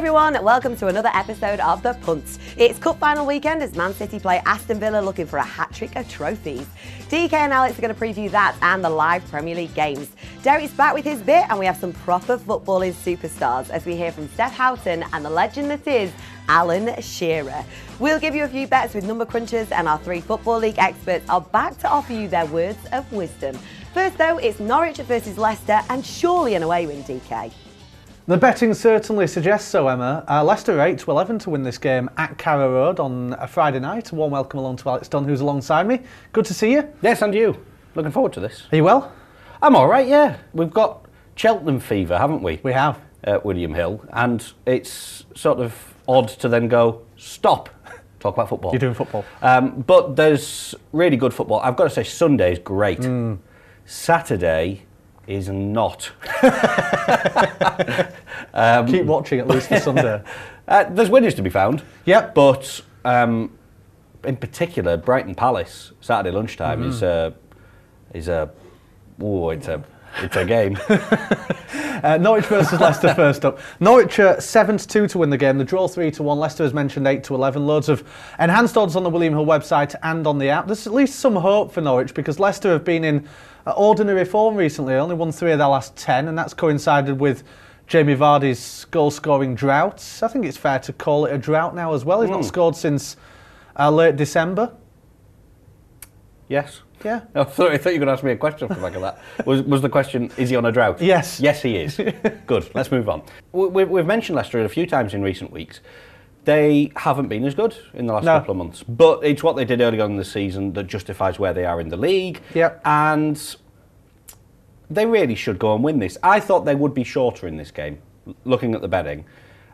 everyone, welcome to another episode of The Punt. It's cup final weekend as Man City play Aston Villa looking for a hat-trick of trophies. DK and Alex are going to preview that and the live Premier League games. Derek's back with his bit and we have some proper footballing superstars as we hear from Steph Houghton and the legend that is Alan Shearer. We'll give you a few bets with number crunchers and our three Football League experts are back to offer you their words of wisdom. First though, it's Norwich versus Leicester and surely an away win, DK. The betting certainly suggests so, Emma. Leicester are 8-11 to win this game at Carrow Road on a Friday night. A warm welcome along to Alex Dunn, who's alongside me. Good to see you. Yes, and you. Looking forward to this. Are you well? I'm all right, yeah. We've got Cheltenham fever, haven't we? We have. At William Hill. And it's sort of odd to then go, stop, talk about football. You're doing football. But there's really good football. I've got to say, Sunday is great. Saturday is not. Keep watching at least for Sunday. There's winners to be found. Yep. But in particular, Brighton Palace Saturday lunchtime is a game. Norwich versus Leicester first up. Norwich 7-2 to win the game. The draw 3-1. Leicester, as mentioned, 8-11. Loads of enhanced odds on the William Hill website and on the app. There's at least some hope for Norwich because Leicester have been in ordinary form recently. Only won 3 of their last 10, and that's coincided with Jamie Vardy's goal-scoring drought. I think it's fair to call it a drought now as well. He's not scored since late December. Yes. Yeah. I thought you were going to ask me a question off the back of that. Was the question, is he on a drought? Yes. Yes, he is. Good. Let's move on. We've mentioned Leicester a few times in recent weeks. They haven't been as good in the last couple of months. But it's what they did early on in the season that justifies where they are in the league. Yep. And they really should go and win this. I thought they would be shorter in this game, looking at the betting.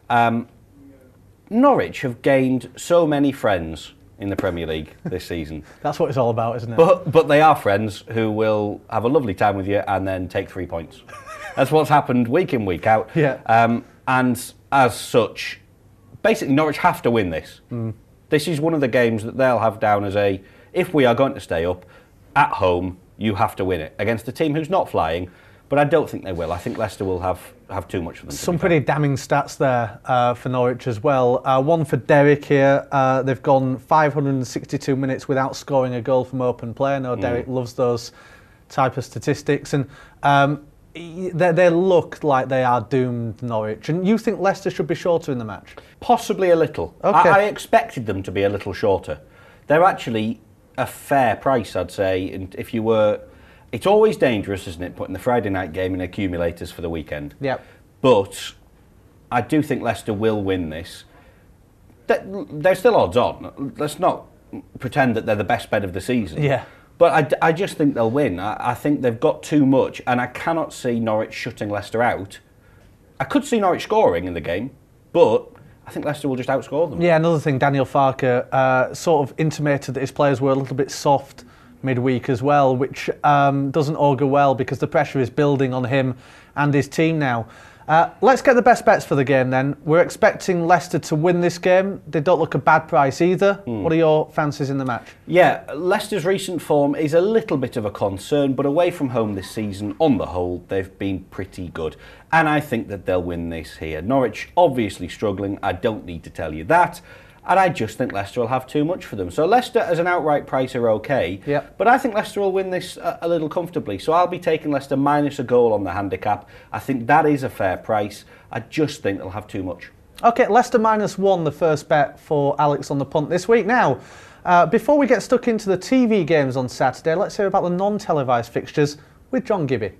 Norwich have gained so many friends in the Premier League this season. That's what it's all about, isn't it? But they are friends who will have a lovely time with you and then take 3 points. That's what's happened week in, week out. Yeah. And as such, basically Norwich have to win this. This is one of the games that they'll have down as if we are going to stay up, at home, you have to win it. Against a team who's not flying, but I don't think they will. I think Leicester will have too much for them. Some pretty damning stats there for Norwich as well. One for Derek here. They've gone 562 minutes without scoring a goal from open play. I know Derek loves those type of statistics. And they look like they are doomed, Norwich. And you think Leicester should be shorter in the match? Possibly a little. Okay. I expected them to be a little shorter. They're actually a fair price, I'd say. And if you were... It's always dangerous, isn't it, putting the Friday night game in accumulators for the weekend. Yep. But I do think Leicester will win this. They're still odds on. Let's not pretend that they're the best bet of the season. Yeah. But I just think they'll win. I think they've got too much, and I cannot see Norwich shutting Leicester out. I could see Norwich scoring in the game, but I think Leicester will just outscore them. Yeah, another thing, Daniel Farke sort of intimated that his players were a little bit soft midweek as well, which doesn't augur well because the pressure is building on him and his team now. Let's get the best bets for the game then. We're expecting Leicester to win this game. They don't look a bad price either. What are your fancies in the match? Yeah, Leicester's recent form is a little bit of a concern, but away from home this season, on the whole, they've been pretty good. And I think that they'll win this here. Norwich obviously struggling, I don't need to tell you that. And I just think Leicester will have too much for them. So Leicester as an outright price are okay. Yep. But I think Leicester will win this a little comfortably. So I'll be taking Leicester minus a goal on the handicap. I think that is a fair price. I just think they'll have too much. Okay, Leicester -1, the first bet for Alex on the punt this week. Now, before we get stuck into the TV games on Saturday, let's hear about the non-televised fixtures with John Gibby.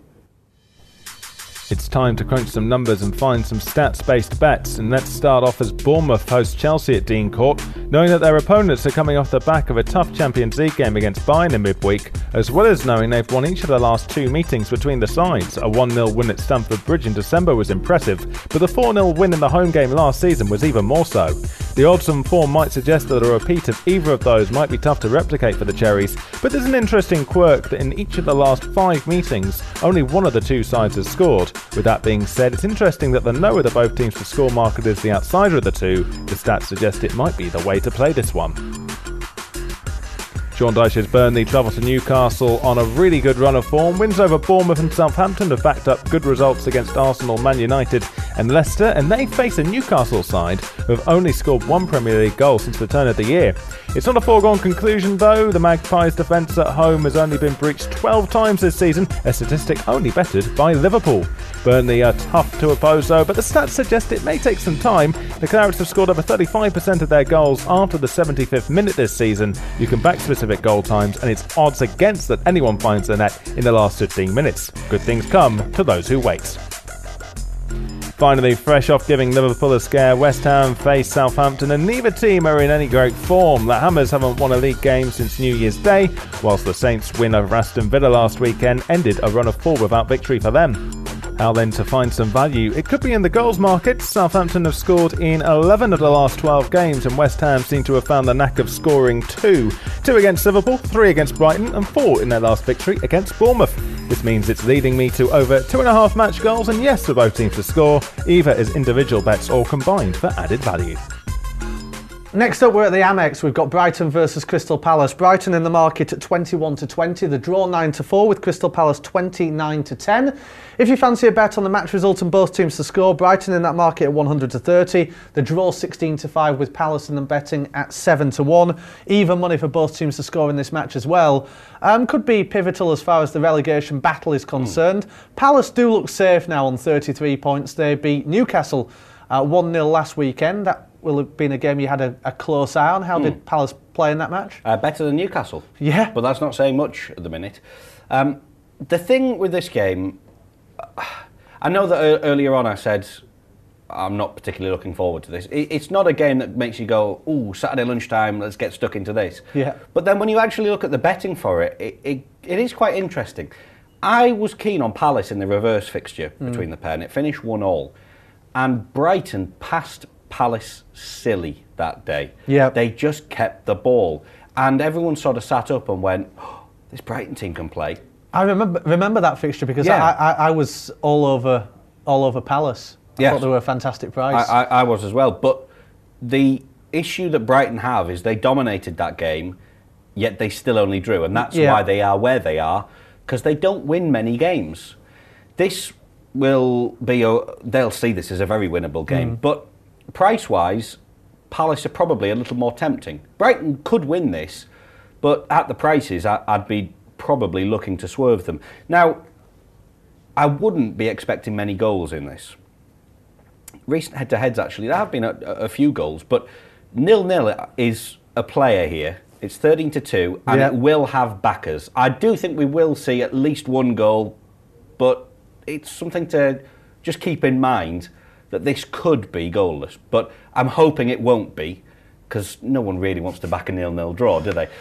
It's time to crunch some numbers and find some stats-based bets, and let's start off as Bournemouth host Chelsea at Dean Court, knowing that their opponents are coming off the back of a tough Champions League game against Bayern in midweek, as well as knowing they've won each of the last 2 meetings between the sides. A 1-0 win at Stamford Bridge in December was impressive, but the 4-0 win in the home game last season was even more so. The odds and form might suggest that a repeat of either of those might be tough to replicate for the Cherries, but there's an interesting quirk that in each of the last 5 meetings, only one of the 2 sides has scored. With that being said, it's interesting that the lower the both teams to score market is the outsider of the 2, the stats suggest it might be the way to play this one. Sean Dyche's Burnley travel to Newcastle on a really good run of form. Wins over Bournemouth and Southampton have backed up good results against Arsenal, Man United and Leicester, and they face a Newcastle side who have only scored one Premier League goal since the turn of the year. It's not a foregone conclusion though. The Magpies' defence at home has only been breached 12 times this season, a statistic only bettered by Liverpool. Burnley are tough to oppose though, but the stats suggest it may take some time. The Clarets have scored over 35% of their goals after the 75th minute this season. You can back specific goal times, and it's odds against that anyone finds the net in the last 15 minutes. Good things come to those who wait. Finally, fresh off giving Liverpool a scare, West Ham face Southampton, and neither team are in any great form. The Hammers haven't won a league game since New Year's Day, whilst the Saints' win over Aston Villa last weekend ended a run of 4 without victory for them. How then to find some value? It could be in the goals market. Southampton have scored in 11 of the last 12 games, and West Ham seem to have found the knack of scoring 2. 2 against Liverpool, 3 against Brighton, and 4 in their last victory against Bournemouth. This means it's leading me to over 2.5 match goals, and yes, for both teams to score, either as individual bets or combined for added value. Next up, we're at the Amex. We've got Brighton versus Crystal Palace. Brighton in the market at 21-20. The draw 9-4 with Crystal Palace 29-10. If you fancy a bet on the match result and both teams to score, Brighton in that market at 100-30. The draw 16-5 with Palace in the betting at 7-1. Even money for both teams to score in this match as well. Could be pivotal as far as the relegation battle is concerned. Palace do look safe now on 33 points. They beat Newcastle 1-0 last weekend. That will have been a game you had a close eye on. How did Palace play in that match? Better than Newcastle. Yeah. But that's not saying much at the minute. The thing with this game, I know that earlier on I said I'm not particularly looking forward to this. It's not a game that makes you go, ooh, Saturday lunchtime, let's get stuck into this. Yeah. But then when you actually look at the betting for it, it is quite interesting. I was keen on Palace in the reverse fixture between the pair, and it finished 1-1. And Brighton passed Palace silly that day. Yeah. They just kept the ball. And everyone sort of sat up and went, oh, this Brighton team can play. I remember that fixture because I was all over Palace. I thought they were a fantastic price. I was as well. But the issue that Brighton have is they dominated that game, yet they still only drew. And that's why they are where they are, because they don't win many games. This will be, they'll see this as a very winnable game. But price-wise, Palace are probably a little more tempting. Brighton could win this, but at the prices, I'd be probably looking to swerve them. Now, I wouldn't be expecting many goals in this. Recent head-to-heads, actually, there have been a few goals, but 0-0 is a player here. It's 13-2, and it will have backers. I do think we will see at least one goal, but it's something to just keep in mind that this could be goalless. But I'm hoping it won't be, because no one really wants to back a 0-0 draw, do they?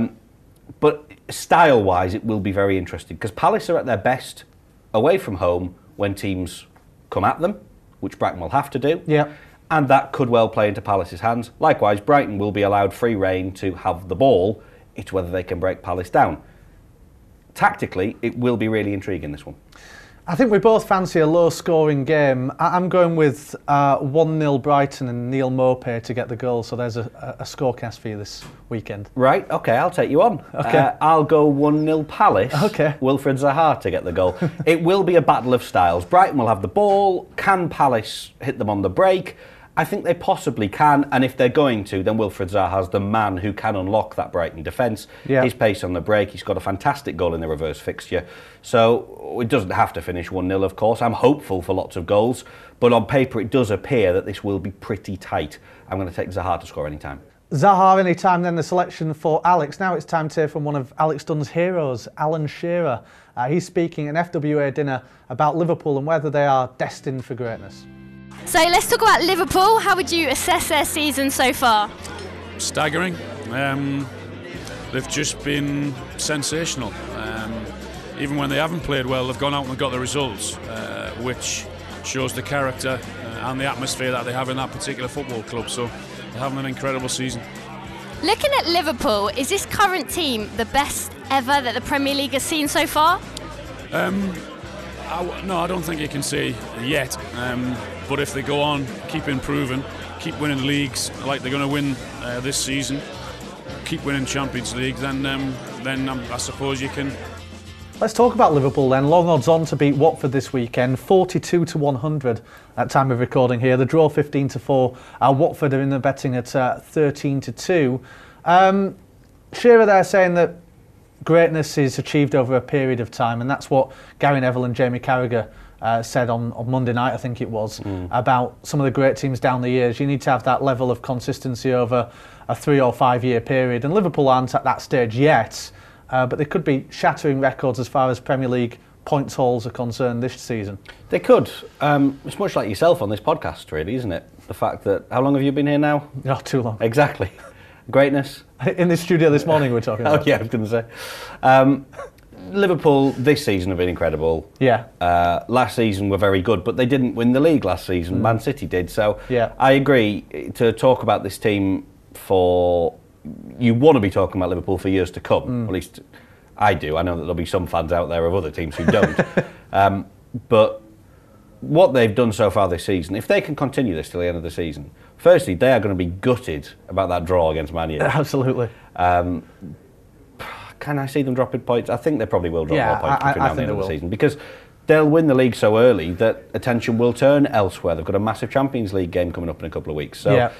But style-wise, it will be very interesting, because Palace are at their best away from home when teams come at them, which Brighton will have to do. Yeah. And that could well play into Palace's hands. Likewise, Brighton will be allowed free rein to have the ball. It's whether they can break Palace down. Tactically, it will be really intriguing, this one. I think we both fancy a low-scoring game. I'm going with 1-0 Brighton and Neil Maupay to get the goal, so there's a scorecast for you this weekend. Right, OK, I'll take you on. Okay. I'll go 1-0 Palace, Okay. Wilfred Zaha to get the goal. It will be a battle of styles. Brighton will have the ball. Can Palace hit them on the break? I think they possibly can, and if they're going to, then Wilfred Zaha's the man who can unlock that Brighton defence. Yeah. His pace on the break, he's got a fantastic goal in the reverse fixture. So it doesn't have to finish 1-0, of course. I'm hopeful for lots of goals, but on paper it does appear that this will be pretty tight. I'm going to take Zaha to score any time. Zaha any time, then the selection for Alex. Now it's time to hear from one of Alex Dunn's heroes, Alan Shearer. He's speaking at an FWA dinner about Liverpool and whether they are destined for greatness. So let's talk about Liverpool. How would you assess their season so far? Staggering. They've just been sensational. Even when they haven't played well, they've gone out and got the results, which shows the character and the atmosphere that they have in that particular football club. So they're having an incredible season. Looking at Liverpool, is this current team the best ever that the Premier League has seen so far? No, I don't think you can say yet. But if they go on, keep improving, keep winning leagues like they're going to win this season, keep winning Champions League, then I suppose you can. Let's talk about Liverpool then. Long odds on to beat Watford this weekend, 42 to 100 at time of recording here. The draw 15 to 4. Watford are in the betting at 13 to 2. Shearer there saying that greatness is achieved over a period of time, and that's what Gary Neville and Jamie Carragher said on Monday night, I think it was, about some of the great teams down the years. You need to have that level of consistency over a 3 or 5 year period, and Liverpool aren't at that stage yet. But they could be shattering records as far as Premier League points hauls are concerned this season. They could. It's much like yourself on this podcast, really, isn't it? The fact that, how long have you been here now? Not too long. Exactly. Greatness. In the studio this morning we're talking about. Oh yeah, I was going to say. Liverpool this season have been incredible. Yeah. Last season were very good, but they didn't win the league last season. Man City did. So yeah. I agree to talk about this team for... You want to be talking about Liverpool for years to come. At least I do. I know that there'll be some fans out there of other teams who don't. But what they've done so far this season, if they can continue this till the end of the season, firstly, they are going to be gutted about that draw against Man U. Absolutely. Can I see them dropping points? I think they probably will drop more points between now and the end of the season, because they'll win the league so early that attention will turn elsewhere. They've got a massive Champions League game coming up in a couple of weeks. So,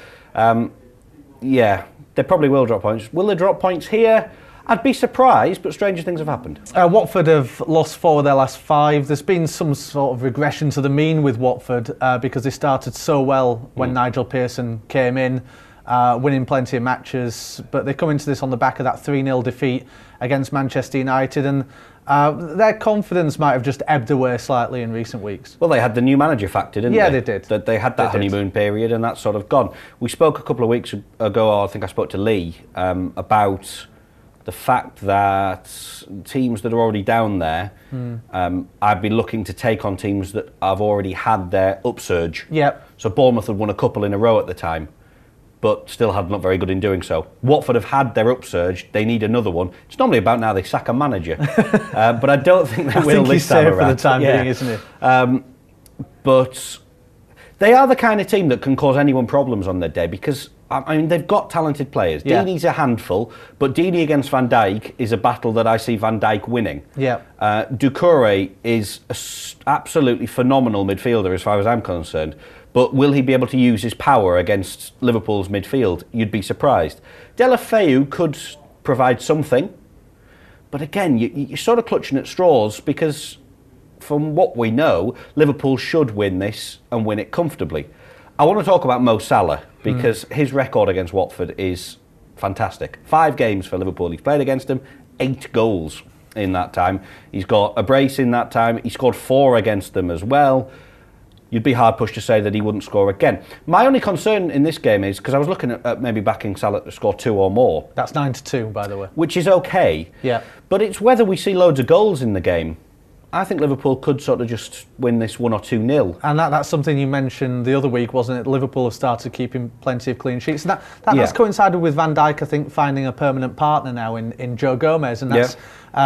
yeah, they probably will drop points. Will they drop points here? I'd be surprised, but stranger things have happened. Watford have lost 4 of their last 5. There's been some sort of regression to the mean with Watford because they started so well when Nigel Pearson came in, winning plenty of matches. But they come into this on the back of that 3-0 defeat against Manchester United, and their confidence might have just ebbed away slightly in recent weeks. Well, they had the new manager factor, didn't they? Yeah, they did. That they had that honeymoon period, and that's sort of gone. We spoke a couple of weeks ago, I think I spoke to Lee, about the fact that teams that are already down there, I'd be looking to take on teams that have already had their upsurge. Yep. So Bournemouth had won a couple in a row at the time, but still had not very good in doing so. Watford have had their upsurge, they need another one. It's normally about now they sack a manager, but I don't think they will this time around. For the time being, isn't it? But they are the kind of team that can cause anyone problems on their day, because I mean, they've got talented players. Yeah. Deeney's a handful, but Deeney against Van Dijk is a battle that I see Van Dijk winning. Yeah. Doucouré is an absolutely phenomenal midfielder as far as I'm concerned, but will he be able to use his power against Liverpool's midfield? You'd be surprised. Deulofeu could provide something, but again, you're sort of clutching at straws, because from what we know, Liverpool should win this and win it comfortably. I want to talk about Mo Salah, because his record against Watford is fantastic. 5 games for Liverpool he's played against them, 8 goals in that time. He's got a brace in that time. He scored 4 against them as well. You'd be hard pushed to say that he wouldn't score again. My only concern in this game is, because I was looking at maybe backing Salah to score 2 or more. That's 9-2, by the way. Which is okay. Yeah. But it's whether we see loads of goals in the game. I think Liverpool could sort of just win this 1 or 2-0. And that's something you mentioned the other week, wasn't it? Liverpool have started keeping plenty of clean sheets. And that's coincided with Van Dijk, I think, finding a permanent partner now in Joe Gomez. And that's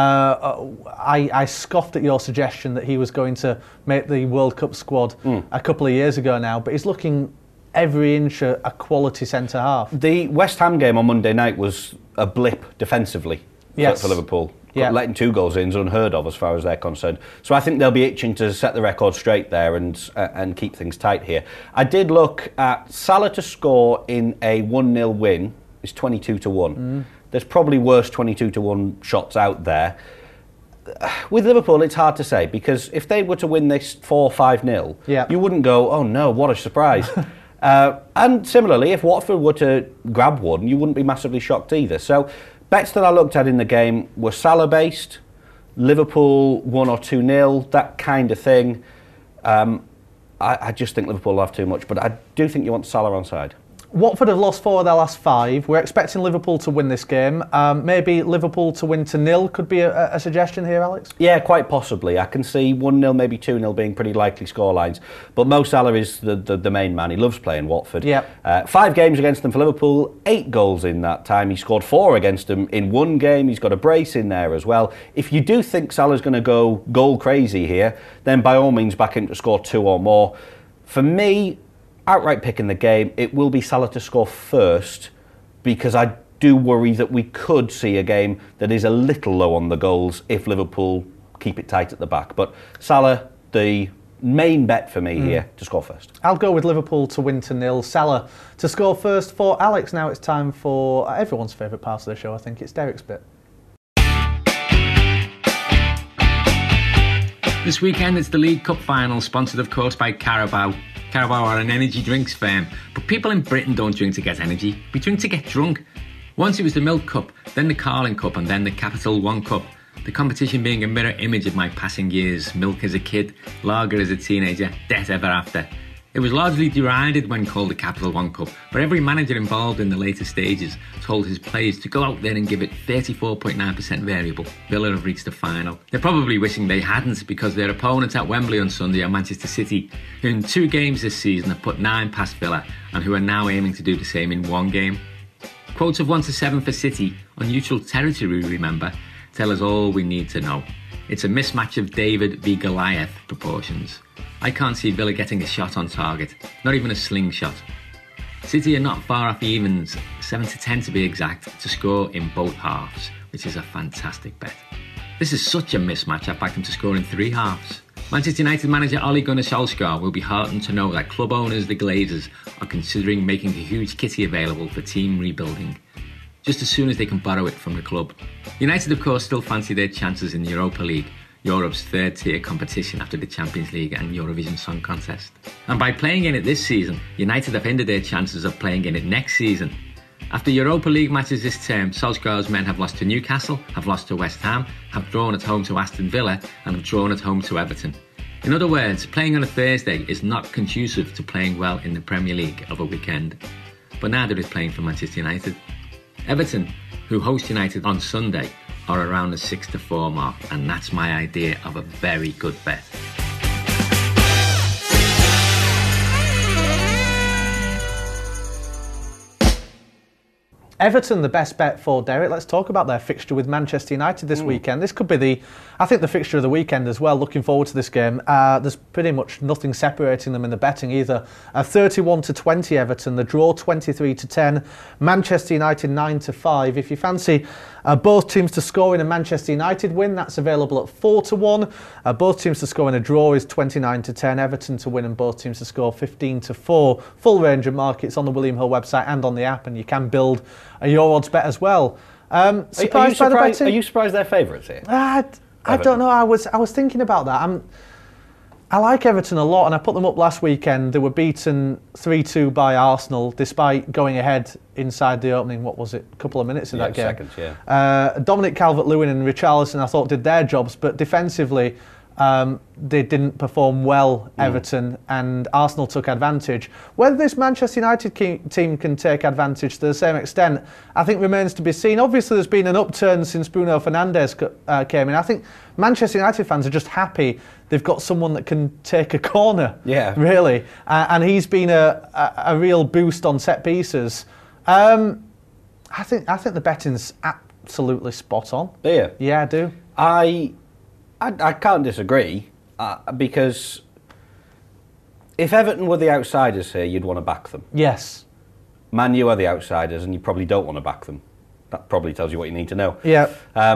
I scoffed at your suggestion that he was going to make the World Cup squad a couple of years ago now, but he's looking every inch a quality centre-half. The West Ham game on Monday night was a blip defensively for Liverpool. Yeah. Letting 2 goals in is unheard of as far as they're concerned. So I think they'll be itching to set the record straight there and keep things tight here. I did look at Salah to score in a 1-0 win is 22 to 1. There's probably worse 22 to 1 shots out there. With Liverpool, it's hard to say, because if they were to win this 4-5-0, you wouldn't go, oh no, what a surprise. And similarly, if Watford were to grab one, you wouldn't be massively shocked either. So bets that I looked at in the game were Salah based, Liverpool 1 or 2-0, that kind of thing. I just think Liverpool will have too much, but I do think you want Salah on side. Watford have lost 4 of their last 5. We're expecting Liverpool to win this game. Maybe Liverpool to win to 0 could be a suggestion here, Alex? Yeah, quite possibly. I can see 1-0, maybe 2-0 being pretty likely scorelines. But Mo Salah is the main man. He loves playing Watford. Yep. 5 games against them for Liverpool, 8 goals in that time. He scored 4 against them in 1 game. He's got a brace in there as well. If you do think Salah's going to go goal crazy here, then by all means back him to score 2 or more. For me, outright pick in the game, it will be Salah to score first, because I do worry that we could see a game that is a little low on the goals if Liverpool keep it tight at the back. But Salah, the main bet for me here, to score first. I'll go with Liverpool to win to 0. Salah to score first for Alex. Now it's time for everyone's favourite part of the show. I think it's Derek's bit. This weekend it's the League Cup final, sponsored of course by Carabao. Carabao are an energy drinks firm, but people in Britain don't drink to get energy, we drink to get drunk. Once it was the Milk Cup, then the Carling Cup and then the Capital One Cup. The competition being a mirror image of my passing years, milk as a kid, lager as a teenager, death ever after. It was largely derided when called the Capital One Cup, but every manager involved in the later stages told his players to go out there and give it 34.9% variable. Villa have reached the final. They're probably wishing they hadn't, because their opponents at Wembley on Sunday are Manchester City, who in 2 games this season have put 9 past Villa and who are now aiming to do the same in 1 game. Quotes of 1-7 for City, on neutral territory remember, tell us all we need to know. It's a mismatch of David v Goliath proportions. I can't see Villa getting a shot on target, not even a slingshot. City are not far off evens, 7-10 to be exact, to score in both halves, which is a fantastic bet. This is such a mismatch, I've backed them to score in 3 halves. Manchester United manager Ole Gunnar Solskjaer will be heartened to know that club owners, the Glazers, are considering making a huge kitty available for team rebuilding, just as soon as they can borrow it from the club. United, of course, still fancy their chances in the Europa League, Europe's 3rd-tier competition after the Champions League and Eurovision Song Contest. And by playing in it this season, United have hindered their chances of playing in it next season. After Europa League matches this term, Solskjaer's men have lost to Newcastle, have lost to West Ham, have drawn at home to Aston Villa, and have drawn at home to Everton. In other words, playing on a Thursday is not conducive to playing well in the Premier League of a weekend. But neither is playing for Manchester United. Everton, who host United on Sunday, are around the 6-4 mark, and that's my idea of a very good bet. Everton, the best bet for Derek. Let's talk about their fixture with Manchester United this weekend. This could be the fixture of the weekend as well. Looking forward to this game. There's pretty much nothing separating them in the betting either. 31-20 Everton, the draw 23-10. Manchester United 9-5. If you fancy both teams to score in a Manchester United win, that's available at 4-1. Both teams to score in a draw is 29-10. Everton to win and both teams to score 15-4. Full range of markets on the William Hill website and on the app, and you can build your odds bet as well. Are you surprised they're favourites here? I don't know. I was thinking about that. I like Everton a lot, and I put them up last weekend. They were beaten 3-2 by Arsenal, despite going ahead inside the opening, couple of minutes in that game. Seconds, yeah. Dominic Calvert-Lewin and Richarlison, I thought, did their jobs, but defensively, they didn't perform well, Everton, and Arsenal took advantage. Whether this Manchester United team can take advantage to the same extent, I think remains to be seen. Obviously, there's been an upturn since Bruno Fernandes came in. I think Manchester United fans are just happy they've got someone that can take a corner, really. And he's been a real boost on set pieces. I think the betting's absolutely spot on. Do you? Yeah, I do. I can't disagree, because if Everton were the outsiders here, you'd want to back them. Yes. Man U are the outsiders, and you probably don't want to back them. That probably tells you what you need to know. Yeah.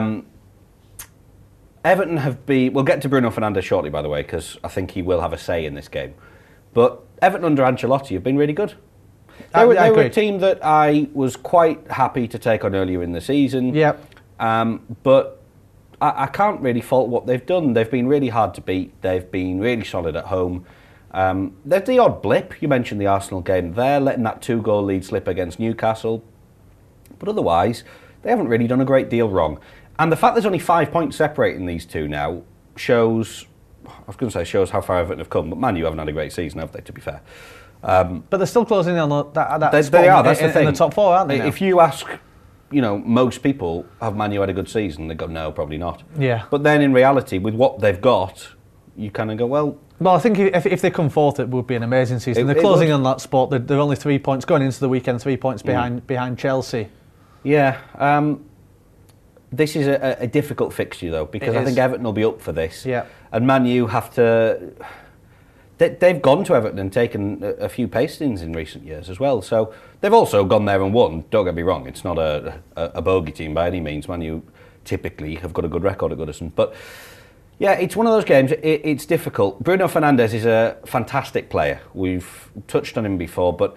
Everton have been... We'll get to Bruno Fernandes shortly, by the way, because I think he will have a say in this game. But Everton under Ancelotti have been really good. They were a team that I was quite happy to take on earlier in the season. Yep. But I can't really fault what they've done. They've been really hard to beat. They've been really solid at home. There's the odd blip. You mentioned the Arsenal game there, letting that 2-goal lead slip against Newcastle. But otherwise, they haven't really done a great deal wrong. And the fact there's only 5 points separating these two now shows how far Everton have come. But Man U haven't had a great season, have they, to be fair? But they're still closing in on that they spot are, that's the thing. In the top 4, aren't they now? If you ask... most people, have Man U had a good season? They go, no, probably not. Yeah. But then in reality, with what they've got, you kind of go, well... Well, I think if they come fourth, it would be an amazing season. They're closing on that spot. They're only 3 points, going into the weekend, 3 points behind Chelsea. Yeah. This is a difficult fixture, though, because I think Everton will be up for this. Yeah. And Man U have to... they've gone to Everton and taken a few pastings in recent years as well. So they've also gone there and won. Don't get me wrong, it's not a bogey team by any means. Man U typically have got a good record at Goodison. But yeah, it's one of those games, it's difficult. Bruno Fernandes is a fantastic player. We've touched on him before, but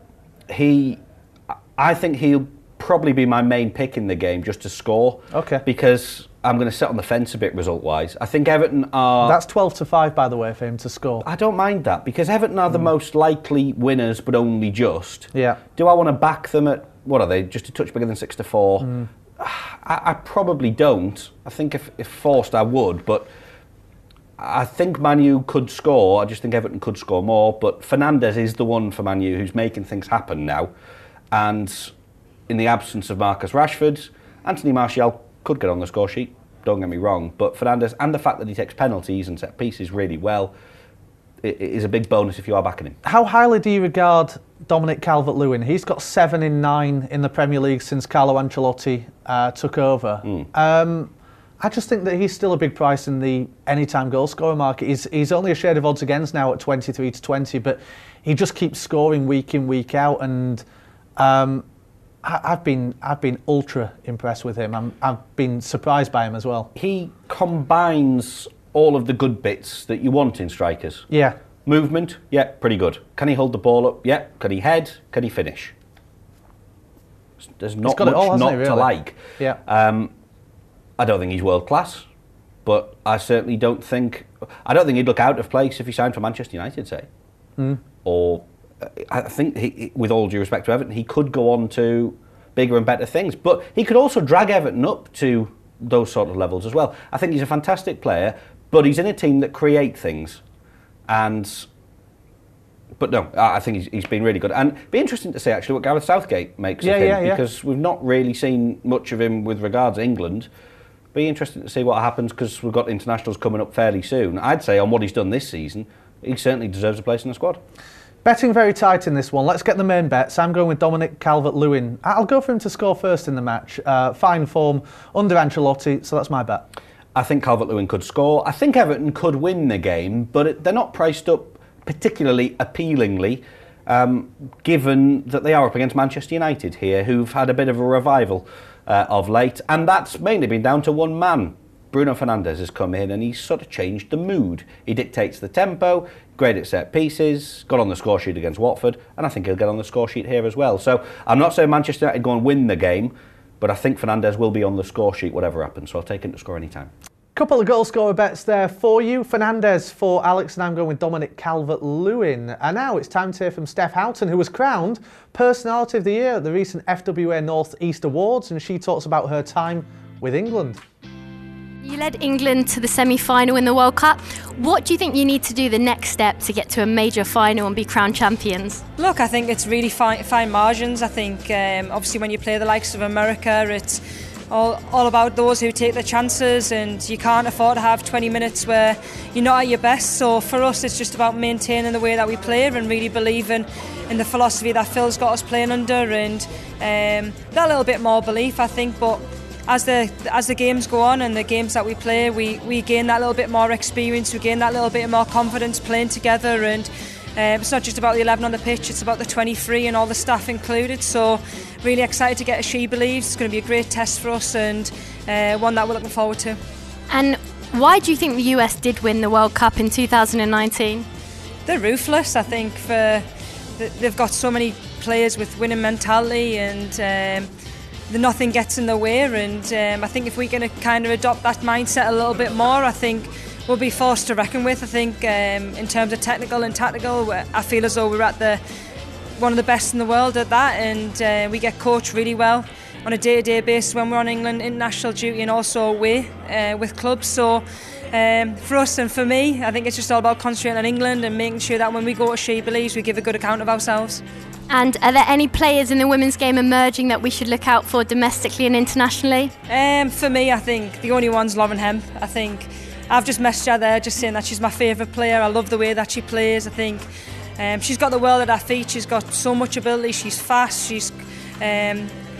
I think he'll probably be my main pick in the game just to score. Okay. Because I'm going to sit on the fence a bit result-wise. I think Everton are... That's 12-5, by the way, for him to score. I don't mind that, because Everton are the most likely winners, but only just. Yeah. Do I want to back them at, what are they, just a touch bigger than 6-4? I probably don't. I think if forced, I would, but I think Man U could score. I just think Everton could score more, but Fernandes is the one for Man U who's making things happen now. And in the absence of Marcus Rashford, Anthony Martial could get on the score sheet, don't get me wrong, but Fernandes, and the fact that he takes penalties and set pieces really well, it is a big bonus if you are backing him. How highly do you regard Dominic Calvert-Lewin? He's got 7 in 9 in the Premier League since Carlo Ancelotti took over. I just think that he's still a big price in the anytime goal scorer market. He's only a shade of odds against now at 23-20, but he just keeps scoring week in, week out, and I've been ultra impressed with him. I've been surprised by him as well. He combines all of the good bits that you want in strikers. Yeah. Movement, yeah, pretty good. Can he hold the ball up? Yeah. Can he head? Can he finish? There's not much not to like. Yeah. I don't think he's world class, but I certainly don't think he'd look out of place if he signed for Manchester United, say. Or I think, with all due respect to Everton, he could go on to bigger and better things. But he could also drag Everton up to those sort of levels as well. I think he's a fantastic player, but he's in a team that create things. But no, I think he's been really good. And it'd be interesting to see actually what Gareth Southgate makes of him, because we've not really seen much of him with regards to England. Be interesting to see what happens, because we've got internationals coming up fairly soon. I'd say on what he's done this season, he certainly deserves a place in the squad. Betting very tight in this one. Let's get the main bets. I'm going with Dominic Calvert-Lewin. I'll go for him to score first in the match. Fine form under Ancelotti, so that's my bet. I think Calvert-Lewin could score. I think Everton could win the game, but they're not priced up particularly appealingly, given that they are up against Manchester United here, who've had a bit of a revival of late, and that's mainly been down to one man. Bruno Fernandes has come in and he's sort of changed the mood. He dictates the tempo, great at set pieces, got on the score sheet against Watford, and I think he'll get on the score sheet here as well. So I'm not saying Manchester United go and win the game, but I think Fernandes will be on the score sheet whatever happens, so I'll take him to score any time. Couple of goal scorer bets there for you. Fernandes for Alex, and I'm going with Dominic Calvert-Lewin. And now it's time to hear from Steph Houghton, who was crowned Personality of the Year at the recent FWA North East Awards, and she talks about her time with England. You led England to the semi-final in the World Cup. What do you think you need to do the next step to get to a major final and be crowned champions? Look, I think it's really fine margins. I think obviously when you play the likes of America, it's all about those who take the chances, and you can't afford to have 20 minutes where you're not at your best. So for us, it's just about maintaining the way that we play and really believing in the philosophy that Phil's got us playing under, and that little bit more belief, I think. But as the games go on and the games that we play, we gain that little bit more experience, we gain that little bit more confidence playing together, and it's not just about the 11 on the pitch, it's about the 23 and all the staff included. So really excited to get a She Believes. It's going to be a great test for us, and one that we're looking forward to. And why do you think the US did win the World Cup in 2019? They're ruthless, I think. They've got so many players with winning mentality, and nothing gets in the way, and I think if we can kind of adopt that mindset a little bit more, I think we'll be forced to reckon with. I think in terms of technical and tactical, I feel as though we're at one of the best in the world at that, and we get coached really well on a day-to-day basis when we're on England international duty and also away with clubs. So for us and for me, I think it's just all about concentrating on England and making sure that when we go to She Believes, we give a good account of ourselves. And are there any players in the women's game emerging that we should look out for domestically and internationally? For me, I think the only one's Lauren Hemp. I think I've just messaged her there just saying that she's my favourite player. I love the way that she plays. I think she's got the world at her feet. She's got so much ability. She's fast. She's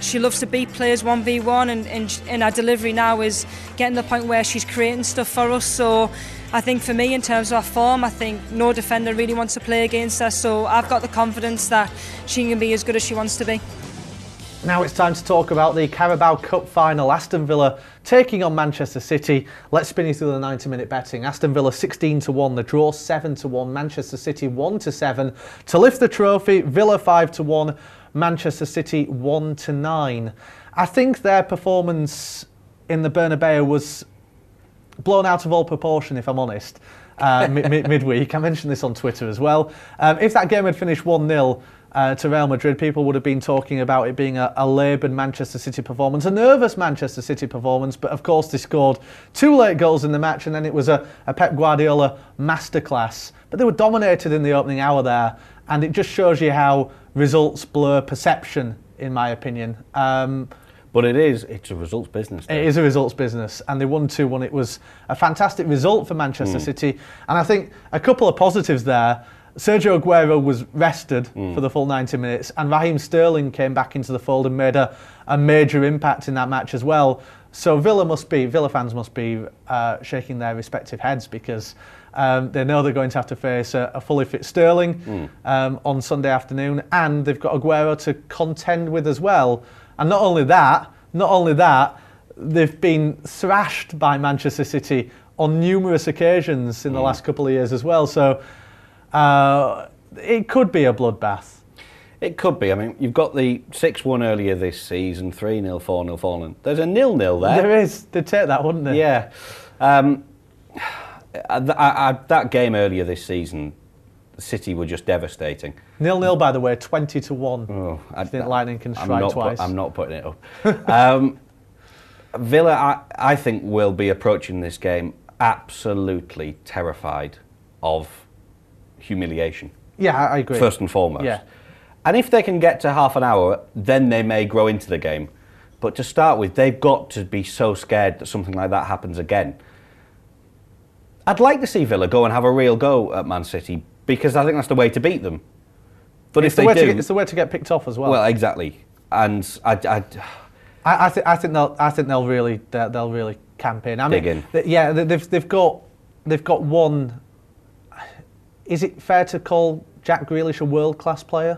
she loves to beat players 1v1, and her delivery now is getting to the point where she's creating stuff for us. So I think for me, in terms of her form, I think no defender really wants to play against her, so I've got the confidence that she can be as good as she wants to be. Now it's time to talk about the Carabao Cup final. Aston Villa taking on Manchester City. Let's spin you through the 90-minute betting. Aston Villa 16-1, the draw 7-1, Manchester City 1-7. To lift the trophy, Villa 5-1, Manchester City 1-9. I think their performance in the Bernabeu was blown out of all proportion, if I'm honest, midweek. I mentioned this on Twitter as well. If that game had finished 1-0 to Real Madrid, people would have been talking about it being a laboured Manchester City performance, a nervous Manchester City performance, but of course they scored 2 late goals in the match, and then it was a Pep Guardiola masterclass. But they were dominated in the opening hour there, and it just shows you how results blur perception, in my opinion. But it's a results business. It is a results business, and they won 2-1. It was a fantastic result for Manchester City, and I think a couple of positives there. Sergio Aguero was rested for the full 90 minutes, and Raheem Sterling came back into the fold and made a major impact in that match as well. So Villa fans must be shaking their respective heads, because they know they're going to have to face a fully fit Sterling on Sunday afternoon, and they've got Aguero to contend with as well. And not only that, they've been thrashed by Manchester City on numerous occasions in the last couple of years as well. So it could be a bloodbath. It could be. I mean, you've got the 6-1 earlier this season, 3-0, 4-0 fallen. There's a 0-0 there. There is. They'd take that, wouldn't they? Yeah. That game earlier this season, City were just devastating. 0-0, by the way, 20-1. Oh, I think Lightning can strike twice. I'm not putting it up. Villa, I think, will be approaching this game absolutely terrified of humiliation. Yeah, I agree. First and foremost. Yeah. And if they can get to half an hour, then they may grow into the game. But to start with, they've got to be so scared that something like that happens again. I'd like to see Villa go and have a real go at Man City, because I think that's the way to beat them. But if they do, it's the way to get picked off as well. Well, exactly. And I think they'll really camp in. Dig in. They've got one. Is it fair to call Jack Grealish a world-class player?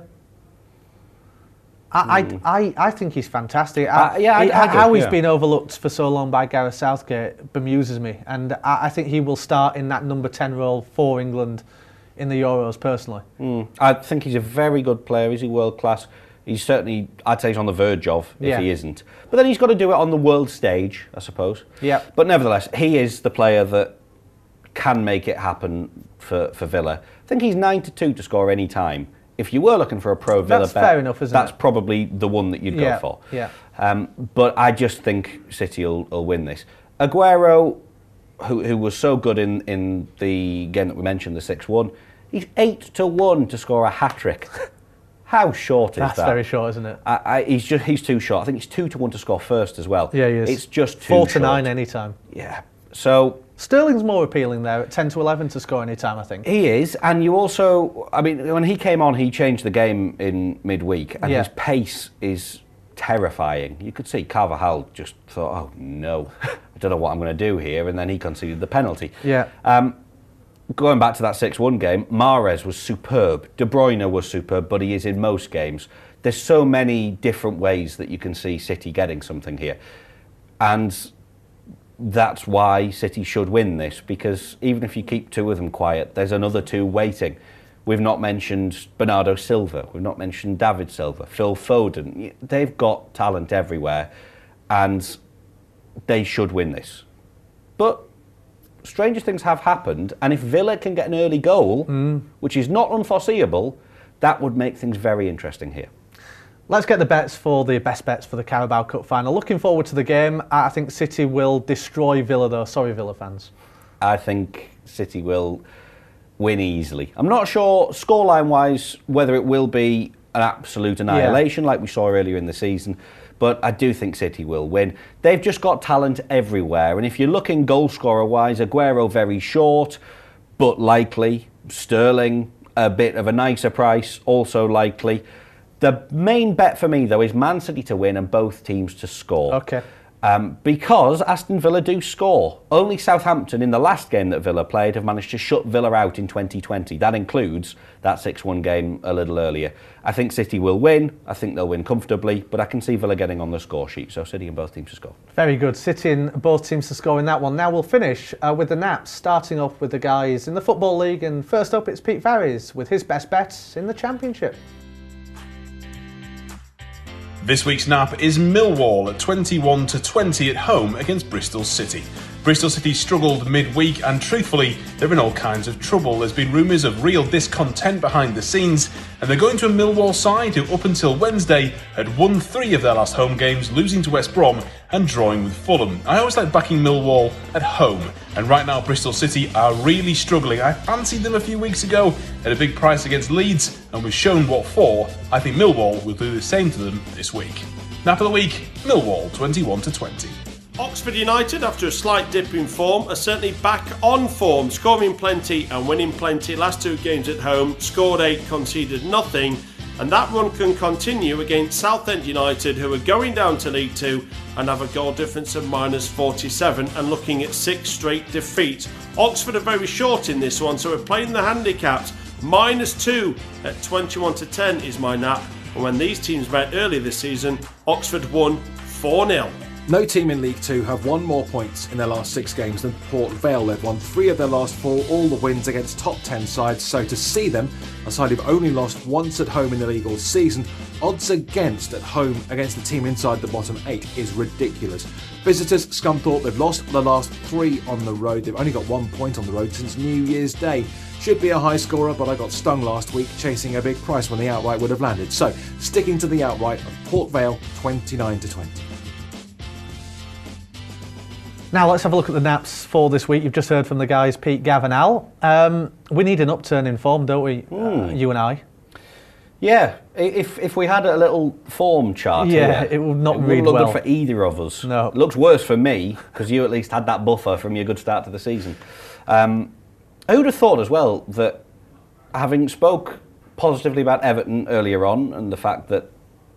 I think he's fantastic. How he's been overlooked for so long by Gareth Southgate bemuses me, and I think he will start in that number 10 role for England in the Euros personally. I think he's a very good player. Is he world-class? He's certainly, I'd say he's on the verge of, if he isn't. But then he's got to do it on the world stage, I suppose. Yeah. But nevertheless, he is the player that can make it happen for Villa. I think he's 9-2 to score any time. If you were looking for a pro Villa bet, fair enough, isn't that's it? probably the one that you'd go for. Yeah. But I just think City will win this. Aguero, who was so good in the game that we mentioned, the 6-1, he's 8-1 to score a hat-trick. How short is that? That's very short, isn't it? He's too short. I think he's 2-1 to score first as well. Yeah, he is. It's just too 4-9 any time. Yeah. So Sterling's more appealing there at 10-11 to score any time, I think. He is, and you also, I mean, when he came on, he changed the game in midweek, and his pace is terrifying. You could see Carvajal just thought, oh no, I don't know what I'm going to do here, and then he conceded the penalty. Yeah. Going back to that 6-1 game, Mahrez was superb. De Bruyne was superb, but he is in most games. There's so many different ways that you can see City getting something here. And that's why City should win this, because even if you keep 2 of them quiet, there's another 2 waiting. We've not mentioned Bernardo Silva. We've not mentioned David Silva, Phil Foden. They've got talent everywhere, and they should win this. But stranger things have happened, and if Villa can get an early goal, which is not unforeseeable, that would make things very interesting here. Let's get the bets for the best bets for the Carabao Cup final. Looking forward to the game. I think City will destroy Villa, though. Sorry, Villa fans. I think City will win easily. I'm not sure, scoreline-wise, whether it will be an absolute annihilation like we saw earlier in the season, but I do think City will win. They've just got talent everywhere, and if you're looking goal-scorer-wise, Aguero very short, but likely. Sterling, a bit of a nicer price, also likely. The main bet for me, though, is Man City to win and both teams to score. Okay. Because Aston Villa do score. Only Southampton in the last game that Villa played have managed to shut Villa out in 2020. That includes that 6-1 game a little earlier. I think City will win. I think they'll win comfortably, but I can see Villa getting on the score sheet. So City and both teams to score. Very good. City and both teams to score in that one. Now we'll finish with the Naps, starting off with the guys in the Football League. And first up, it's Pete Farries with his best bets in the Championship. This week's nap is Millwall at 21-20 at home against Bristol City. Bristol City struggled midweek and truthfully, they're in all kinds of trouble. There's been rumours of real discontent behind the scenes and they're going to a Millwall side who up until Wednesday had won 3 of their last home games, losing to West Brom and drawing with Fulham. I always like backing Millwall at home and right now Bristol City are really struggling. I fancied them a few weeks ago at a big price against Leeds and was shown what for. I think Millwall will do the same to them this week. Nap of the week, Millwall 21-20. Oxford United, after a slight dip in form, are certainly back on form, scoring plenty and winning plenty. Last 2 games at home, scored 8, conceded nothing, and that run can continue against Southend United, who are going down to League 2 and have a goal difference of -47 and looking at 6 straight defeats. Oxford are very short in this one, so we're playing the handicaps. -2 at 21-10 is my nap, and when these teams met earlier this season, Oxford won 4-0. No team in League 2 have won more points in their last 6 games than Port Vale. They've won 3 of their last 4, all the wins against top 10 sides, so to see them, a side who've only lost once at home in the league all season, odds against at home against the team inside the bottom 8 is ridiculous. Visitors, Scunthorpe, they've lost the last 3 on the road. They've only got 1 point on the road since New Year's Day. Should be a high scorer, but I got stung last week chasing a big price when the outright would have landed. So, sticking to the outright of Port Vale 29-20. Now let's have a look at the naps for this week. You've just heard from the guys, Pete, Gav and Al. We need an upturn in form, don't we? You and I. Yeah, if we had a little form chart here, it would not read well. It wouldn't look good for either of us. No. It looks worse for me, because you at least had that buffer from your good start to the season. I would have thought as well that having spoke positively about Everton earlier on and the fact that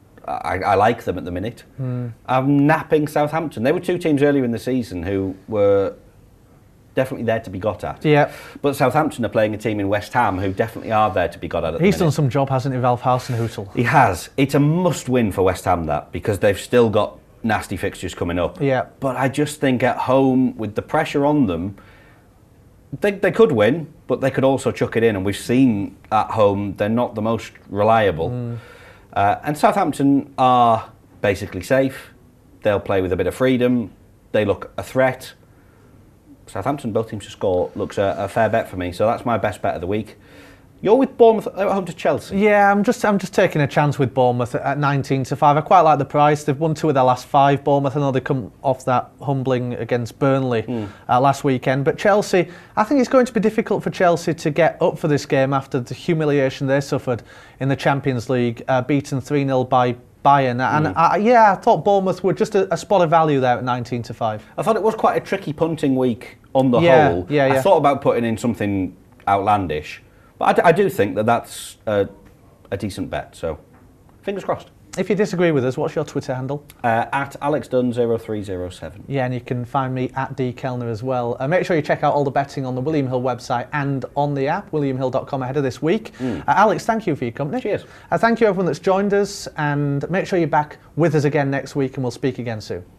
I like them at the minute, I'm napping Southampton. There were 2 teams earlier in the season who were definitely there to be got at. Yeah. But Southampton are playing a team in West Ham who definitely are there to be got at He's done some job, hasn't he, Ralph Hasenhüttl? He has. It's a must-win for West Ham, that, because they've still got nasty fixtures coming up. Yeah. But I just think at home, with the pressure on them, they could win, but they could also chuck it in. And we've seen at home, they're not the most reliable. And Southampton are basically safe. They'll play with a bit of freedom. They look a threat. Southampton, both teams to score, looks a fair bet for me. So that's my best bet of the week. You're with Bournemouth at home to Chelsea. Yeah, I'm just taking a chance with Bournemouth at 19-5. I quite like the price. They've won 2 of their last 5. Bournemouth, I know they come off that humbling against Burnley last weekend. But Chelsea, I think it's going to be difficult for Chelsea to get up for this game after the humiliation they suffered in the Champions League, beaten 3-0 by Bayern. And I thought Bournemouth were just a spot of value there at 19-5. I thought it was quite a tricky punting week on the whole. I thought about putting in something outlandish. But I do think that's a decent bet, so fingers crossed. If you disagree with us, what's your Twitter handle? At AlexDunn0307. Yeah, and you can find me at D Kellner as well. Make sure you check out all the betting on the William Hill website and on the app, williamhill.com, ahead of this week. Alex, thank you for your company. Cheers. Thank you everyone that's joined us, and make sure you're back with us again next week, and we'll speak again soon.